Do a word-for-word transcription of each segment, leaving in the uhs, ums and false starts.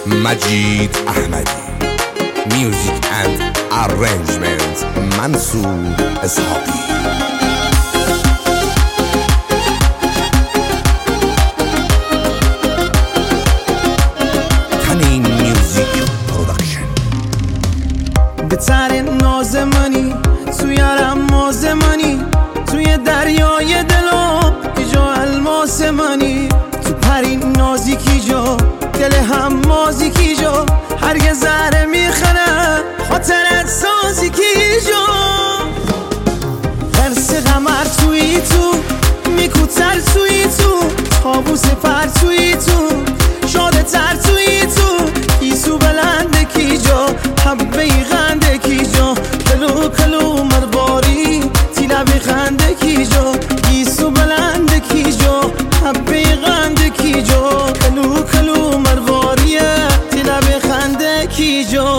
مجید احمدی. میوزیک اند ارنجمنت منصور اسحاقی. تنین میوزیک پرودکشن. بهترین نازمانی توی الماس منی، توی دریای دلم یه جا الماس منی، تو پرین نازیکی جا دل همازی کی جا، هر یه ذره میخنه خاطرت سازی کی جا. قرص قمر توی تو میکوتر توی تو، تابوس پر توی تو شاده تر توی تو، ایسو بلنده کی جا حبه غنده کی جا، کلو کلو مرباری تیلا بخنده کی جا، ایسو بلنده کی جا حبه غنده کی جا، کلو کلو مرباری تیلا بخنده کی جا.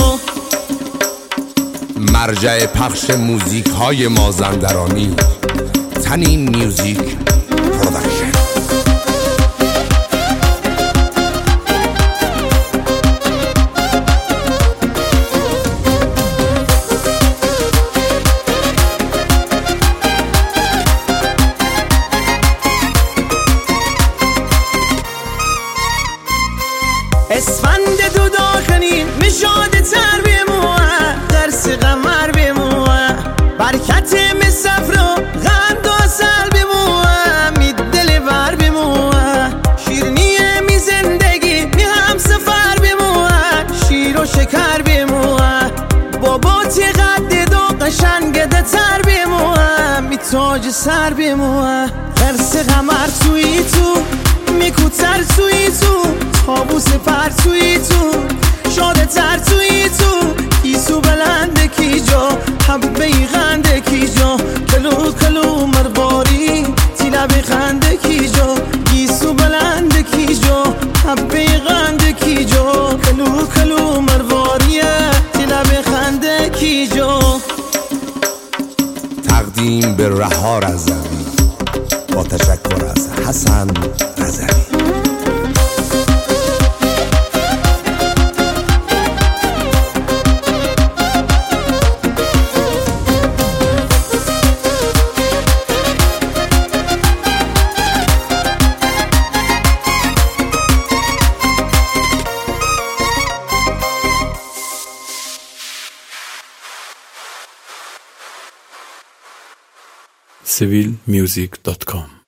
مرجع پخش موزیک های مازندرانی، تنین میوزیک پرودکشن. اسفند دو داخنی میشاد تر بموه، درس قمر بموه، برکت مسفر و غند و اصل بموه، می دل بر بموه، شیرنیه می زندگی می هم سفر بموه، شیر و شکر بموه، بابا تی قد دو قشنگده تر بموه، می تاج سر بموه. درس قمر توی تو میکوتر توی تو، تابوس پر توی تو شاده تر توی تو، ایسو بلنده کی جا حبه غنده کی جا، کلو کلو مرباری تیلا بخنده کی جا، ایسو بلنده کی جا حبه غنده کی جا، کلو کلو مرباری تیلا بخنده کی جا. تقدیم به رها رضوی با تشکر از حسن رضوی. سیویل میوزیک دات کام